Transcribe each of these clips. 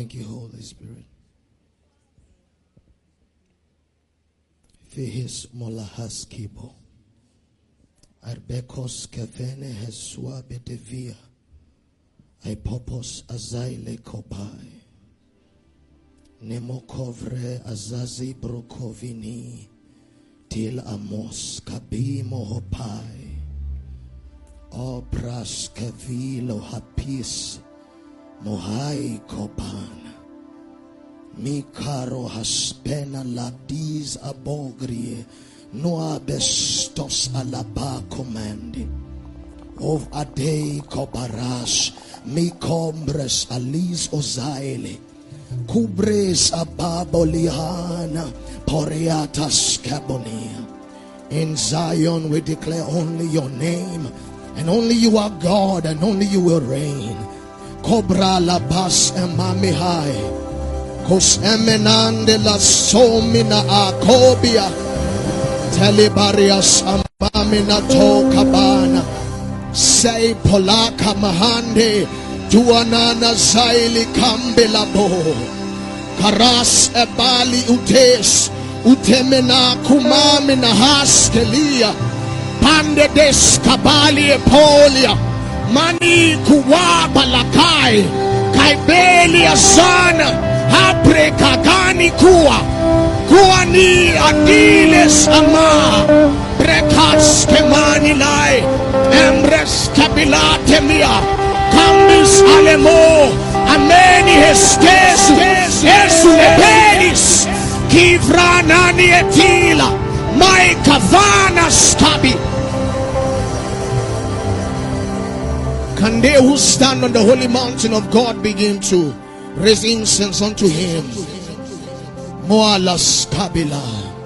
Thank you, Holy Spirit. Fihis molahas kibo. Arbekos kevene hesua bedevia. Ipopos azaile kopai. Nemokovre azazi brokovini. Til amos kabimo hopai. Obras kavilo hapis. Mohai kopan. Mikaro haspena ladiz abogrie. Noa bestos alaba commandi. Of a day kobarash. Mikombres alis ozaile. Kubres ababoliana. Poriatas kabonia. In Zion we declare only your name. And only you are God, and only you will reign. Cobra la bas emamihai. Kos emenande la somina akobia. Telebarias ambamina tokabana. Say polaka mahande. Tuanana zaili kambelabo. Karas ebali utes. Utemena kumamina haskelia. Pande des kabali epolia. Mani kuwaba lakai. Kaibeli asana. Hapre kagani kuwa. Kuwa ni adiles ama. Brekas kemani lai. Embres kabilate mia. Kambis alemo. Ameni heskesu. Yesu lebelis. Kivranani etila. My kavana stabi. Can they who stand on the holy mountain of God begin to raise incense unto him? Moalas kabila.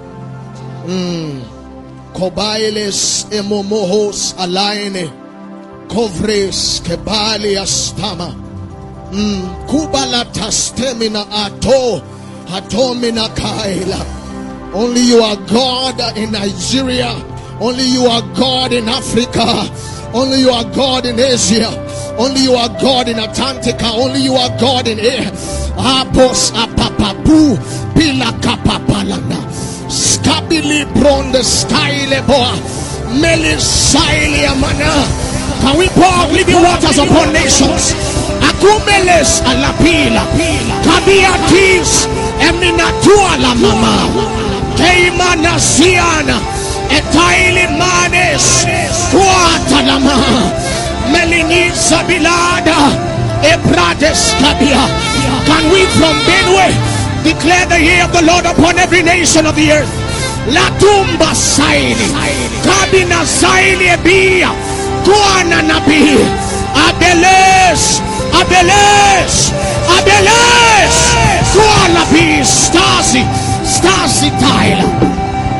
Kobailes emomohos alaine. Kovres kebali astama. Kubala tastemina ato. Hatomina kaila. Only you are God in Nigeria. Only you are God in Africa. Only you are God in Asia. Only you are God in Atlantica. Only you are God in air. Abos apapabu bila kapapalana. Skabili bronde style boa. Melisile amana. Can we pour living waters upon nations? Akumeles alapila. Kabiatis eminatua la mama. Keimana siana. Etaili manes. Kuatalama. Melinisa bilada. Ebrades kabia. Can we from Benue declare the year of the Lord upon every nation of the earth? La tumba saili. Kabina saili ebia. Kuana nabi. Abeles. Abeles. Abeles. Kuala bi. Stasi. Stasi Tyler.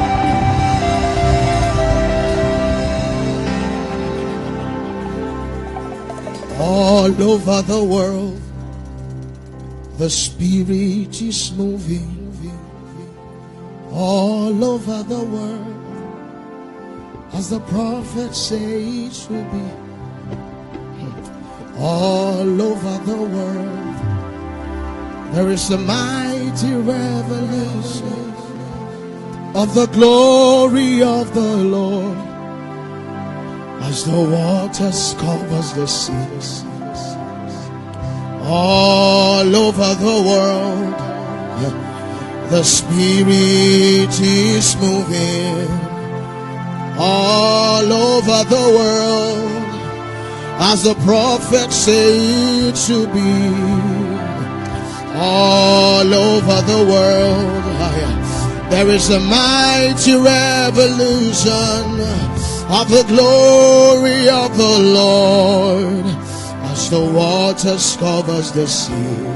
All over the world, the Spirit is moving. All over the world, as the prophet says it should be. All over the world, there is a mighty revelation of the glory of the Lord. As the waters covers the seas, all over the world, the Spirit is moving. All over the world, as the prophet said it should be. All over the world, there is a mighty revolution of the glory of the Lord as the waters covers the sea.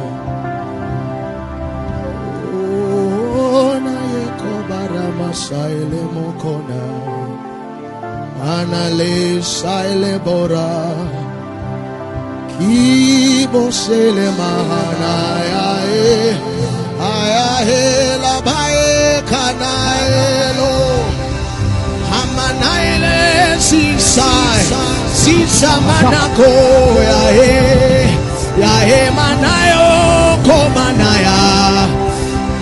Oh, Nayeko Barama Saile Mokona Anale Saile Bora Kibo Sele Mahana Ayahe Labae Kanaelo Hamanaile Sisa Manako Yahe Manayo Koma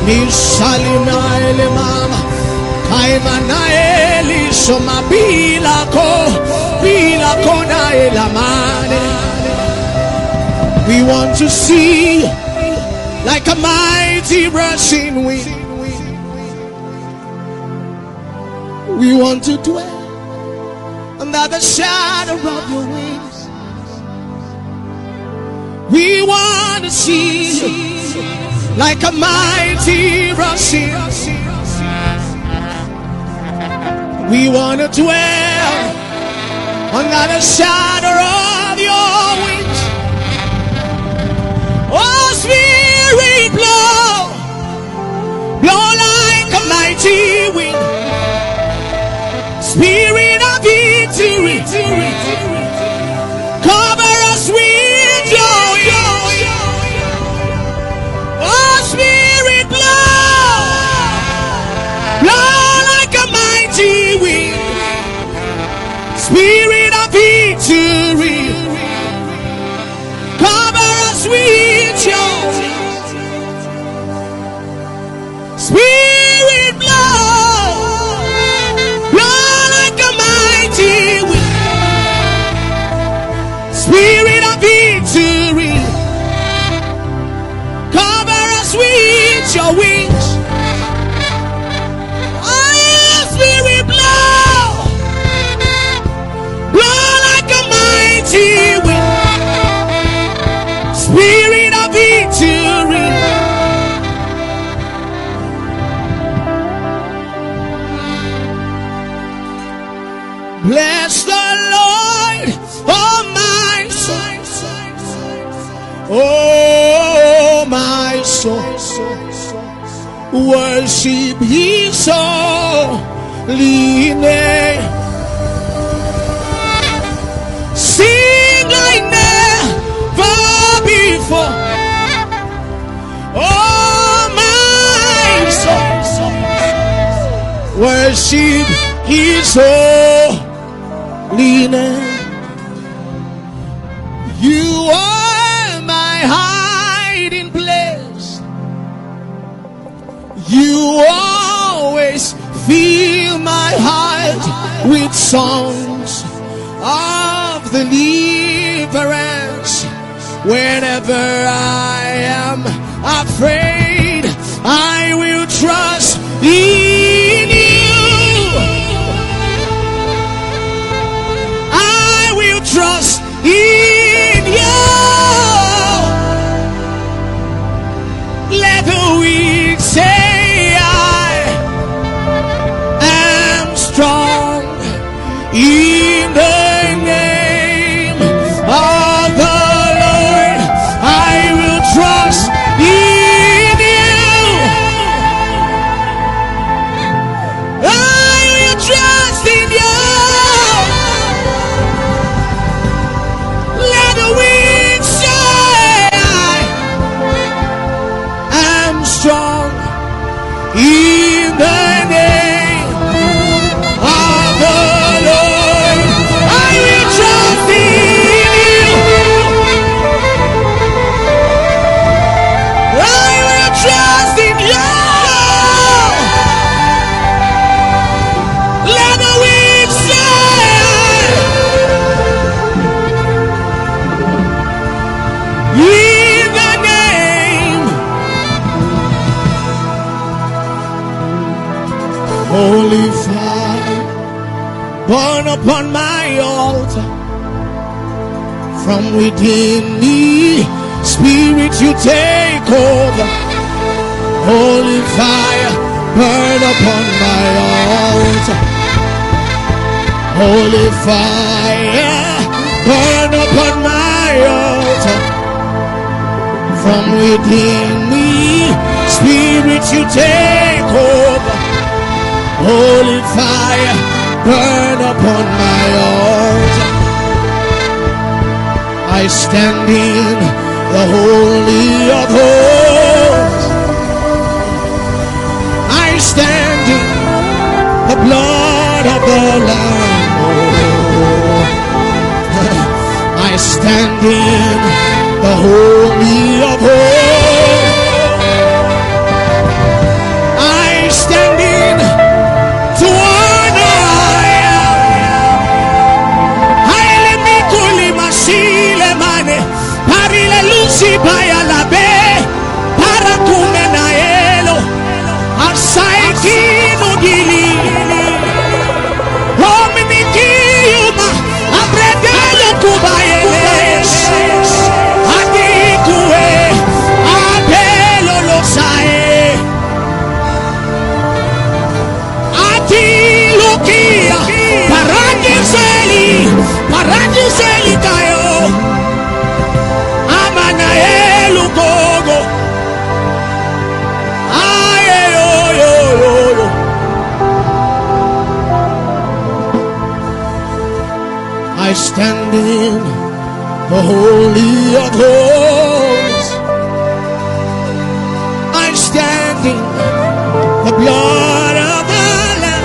Misalina ele mama kaimana eli soma bila ko na elamane. We want to see like a mighty rushing wind. We want to dwell under the shadow of your wings. We want to see like a mighty rushing. We want to dwell under the shadow of your wings. Oh, Spirit, blow, blow like a mighty wind. Spirit of victory, cover us with your wings. Oh, Spirit, blow, blow like a mighty wind. Spirit of victory, cover us with your wings. Spirit, blow, blow like a mighty wind. Spirit of victory, cover us with your wings. Oh, Spirit, blow, blow like a mighty wind. Spirit of victory, bless the Lord, oh my soul, oh my soul, worship His holy name. Sing like never before, oh my soul, worship His holy name. You are my hiding place. You always fill my heart with songs of deliverance. Whenever I am afraid, I will trust in you. I will trust in you. Let the weak say I am strong in the name of the Lord. I will trust in you. I will trust in you. Let the weak say I am strong in the name of the Lord. I will trust in you. I will trust in you. Let the weak say in the name. Holy fire, burn upon my altar. From within me, Spirit, you take over. Holy fire, burn upon my altar. Holy fire, burn upon my altar. From within me, Spirit, you take over. Holy fire, burn upon my altar. I stand in the Holy of Holies. I stand in the blood of the Lamb. I stand in the Holy of Holies. I stand in the Holy of Holies. I stand in the blood of the Lamb.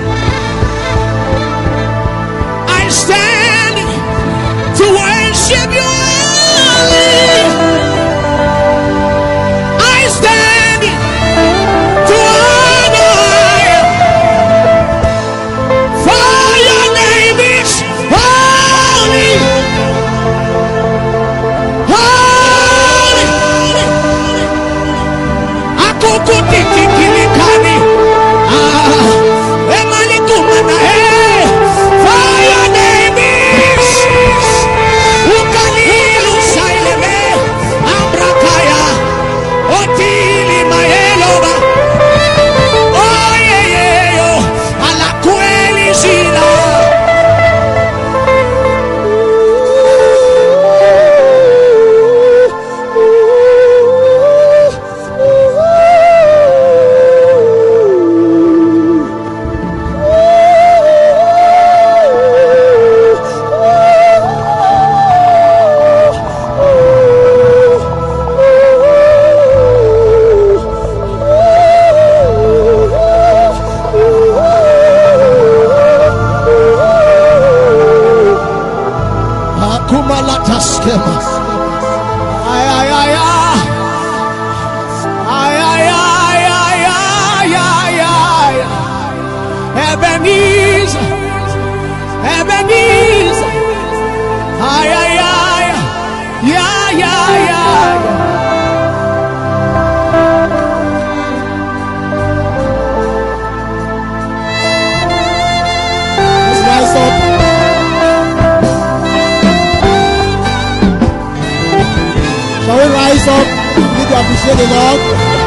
I stand to worship you only. I stand to honor you, for your name is holy. Holy. Akukutikikikani. Emalikumana. For your name is Ukalilu Saileme Ambrakaya Otili Maeloba. Oh yeah, Alakweli Zila. Akumalataskema. Ay, ay, ay, ay. Ay, ay, ay, ay, ay, ay, ay. Ebenezer, Ebenezer. Ay, ay, ay. Yeah, yeah, yeah. Let's rise up. Shall we rise up? Need to appreciate the Lord.